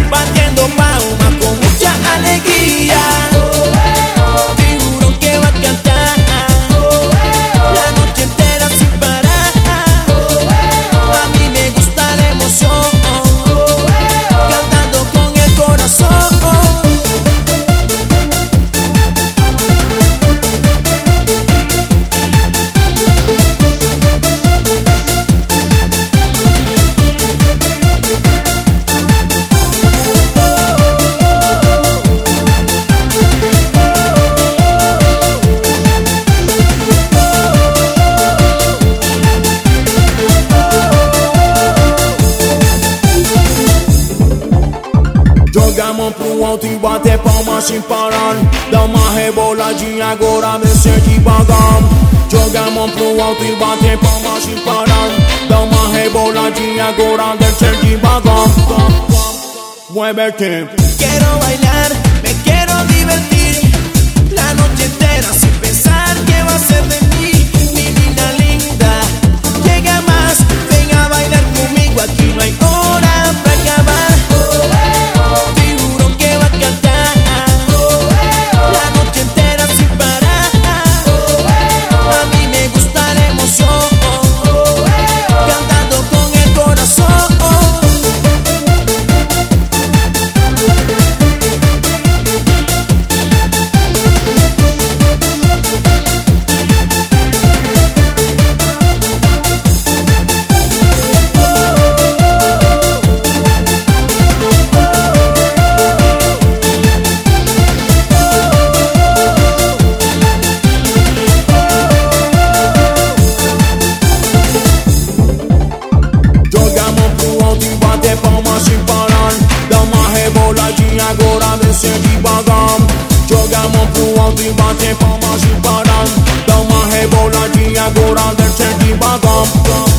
batiendo palmas con mucha alegría. Figuro que va a cantar la noche entera sin parar. A mí me gusta la emoción, cantando con el corazón. Jogamos pro alto e bater palmas sem parar. Dá uma reboladinha agora, desce devagar. Jogamos pro alto e bater palmas sem parar. Dá uma reboladinha agora, desce devagar. Muévete. Quiero bailar, me quiero divertir la noche entera sin pensar qué va a ser de mí. Mi niña linda, llega más, ven a bailar conmigo, aquí no hay hora para acabar. Agora desce devagar. Jogamos pro alto e bate palmas sem parar. Dá uma reboladinha agora, desce devagar.